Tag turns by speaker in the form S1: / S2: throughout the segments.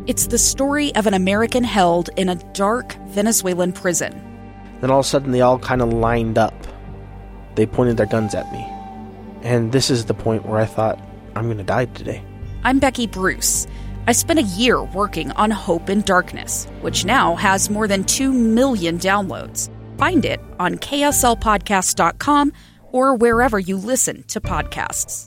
S1: It's the story of an American held in a dark Venezuelan prison.
S2: Then all of a sudden they all kind of lined up. They pointed their guns at me. And this is the point where I thought, I'm going to die today.
S1: I'm Becky Bruce. I spent a year working on Hope in Darkness, which now has more than 2 million downloads. Find it on kslpodcast.com or wherever you listen to podcasts.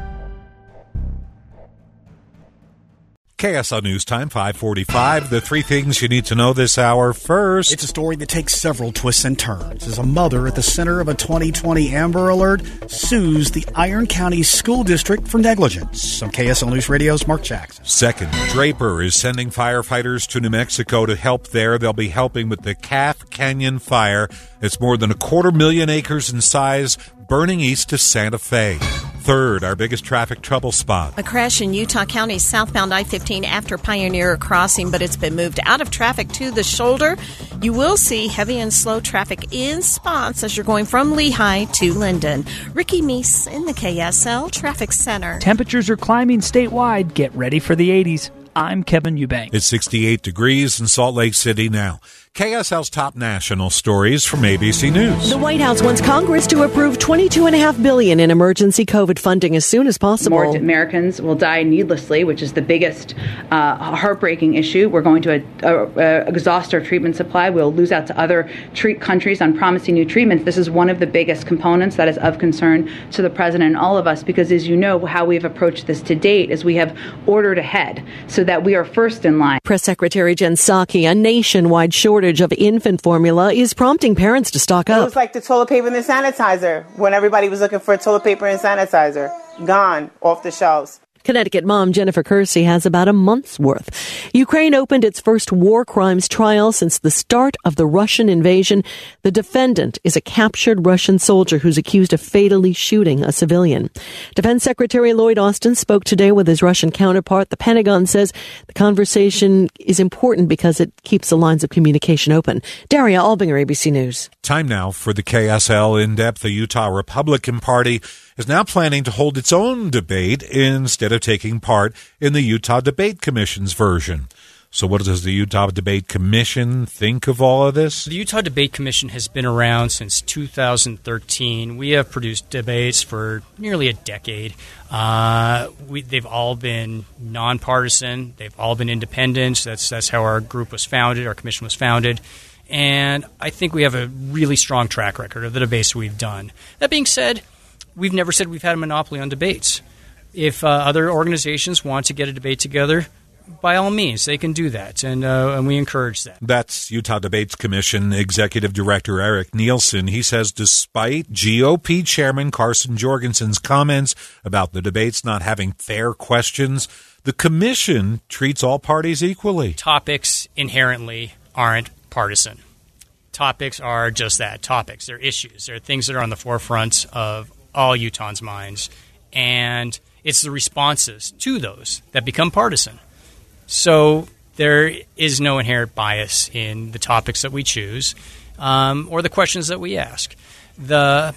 S3: KSL News Time, 5:45. The three things you need to know this hour. First,
S4: it's a story that takes several twists and turns as a mother at the center of a 2020 Amber Alert sues the Iron County School District for negligence. On KSL News Radio's Mark Jackson.
S3: Second, Draper is sending firefighters to New Mexico to help there. They'll be helping with the Calf Canyon fire. It's more than 250,000 acres in size, burning east of Santa Fe. Third, our biggest traffic trouble spot.
S5: A crash in Utah County southbound I-15 after Pioneer Crossing, but it's been moved out of traffic to the shoulder. You will see heavy and slow traffic in spots as you're going from Lehigh to Linden. Ricky Meese in the KSL Traffic Center.
S6: Temperatures are climbing statewide. Get ready for the 80s. I'm Kevin Eubank.
S3: It's 68 degrees in Salt Lake City now. KSL's top national stories from ABC News.
S7: The White House wants Congress to approve $22.5 billion in emergency COVID funding as soon as possible.
S8: More Americans will die needlessly, which is the biggest heartbreaking issue. We're going to exhaust our treatment supply. We'll lose out to other countries on promising new treatments. This is one of the biggest components that is of concern to the president and all of us, because as you know, how we've approached this to date is we have ordered ahead so that we are first in line.
S7: Press Secretary Jen Psaki, a nationwide shortage of infant formula is prompting parents to stock up.
S9: It was like the toilet paper and the sanitizer when everybody was looking for toilet paper and sanitizer. Gone off the shelves.
S7: Connecticut mom Jennifer Kersey has about a month's worth. Ukraine opened its first war crimes trial since the start of the Russian invasion. The defendant is a captured Russian soldier who's accused of fatally shooting a civilian. Defense Secretary Lloyd Austin spoke today with his Russian counterpart. The Pentagon says the conversation is important because it keeps the lines of communication open. Daria Albinger, ABC News.
S3: Time now for the KSL In-Depth. The Utah Republican Party is now planning to hold its own debate instead of taking part in the Utah Debate Commission's version. So what does the Utah Debate Commission think of all of this?
S10: The Utah Debate Commission has been around since 2013. We have produced debates for nearly a decade. They've all been nonpartisan. They've all been independent. That's how our group was founded, our commission was founded. And I think we have a really strong track record of the debates we've done. That being said, we've never said we've had a monopoly on debates. If other organizations want to get a debate together, by all means, they can do that, and we encourage that.
S3: That's Utah Debates Commission Executive Director Eric Nielsen. He says despite GOP Chairman Carson Jorgensen's comments about the debates not having fair questions, the commission treats all parties equally.
S10: Topics inherently aren't partisan. Topics are just that, topics. They're issues. They're things that are on the forefront of all Utahns' minds, and it's the responses to those that become partisan. So there is no inherent bias in the topics that we choose or the questions that we ask. The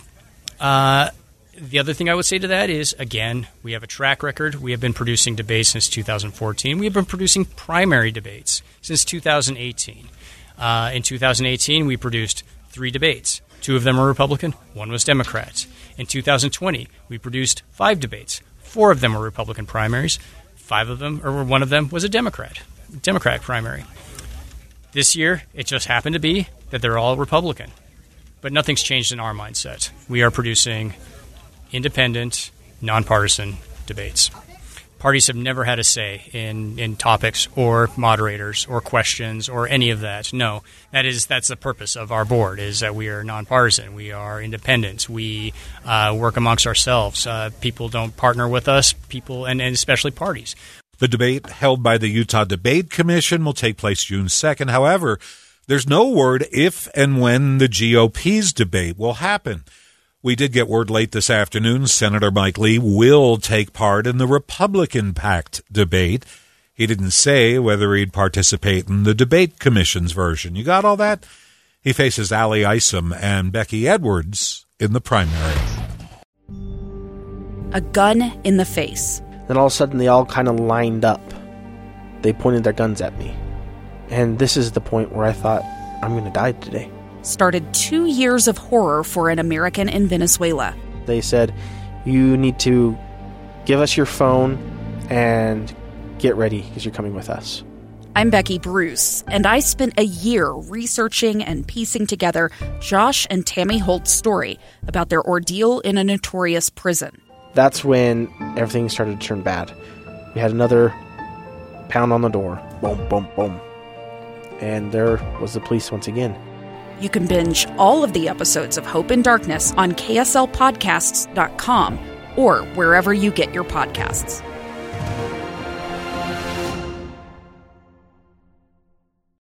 S10: other thing I would say to that is, again, we have a track record. We have been producing debates since 2014. We have been producing primary debates since 2018. In 2018, we produced 3 debates. 2 of them were Republican, 1 was Democrat. In 2020, we produced 5 debates. 4 of them were Republican primaries. 1 of them was a Democratic primary. This year, it just happened to be that they're all Republican. But nothing's changed in our mindset. We are producing independent, nonpartisan debates. Parties have never had a say in topics or moderators or questions or any of that. No, that's the purpose of our board, is that we are nonpartisan. We are independent. We work amongst ourselves. People don't partner with us, and especially parties.
S3: The debate held by the Utah Debate Commission will take place June 2nd. However, there's no word if and when the GOP's debate will happen. We did get word late this afternoon Senator Mike Lee will take part in the Republican-packed debate. He didn't say whether he'd participate in the Debate Commission's version. You got all that? He faces Allie Isom and Becky Edwards in the primary.
S1: A gun in the face.
S2: Then all of a sudden they all kind of lined up. They pointed their guns at me. And this is the point where I thought, I'm going to die today.
S1: Started 2 years of horror for an American in Venezuela.
S2: They said, you need to give us your phone and get ready because you're coming with us.
S1: I'm Becky Bruce, and I spent a year researching and piecing together Josh and Tammy Holt's story about their ordeal in a notorious prison.
S2: That's when everything started to turn bad. We had another pound on the door. Boom, boom, boom. And there was the police once again.
S1: You can binge all of the episodes of Hope in Darkness on KSLPodcasts.com or wherever you get your podcasts.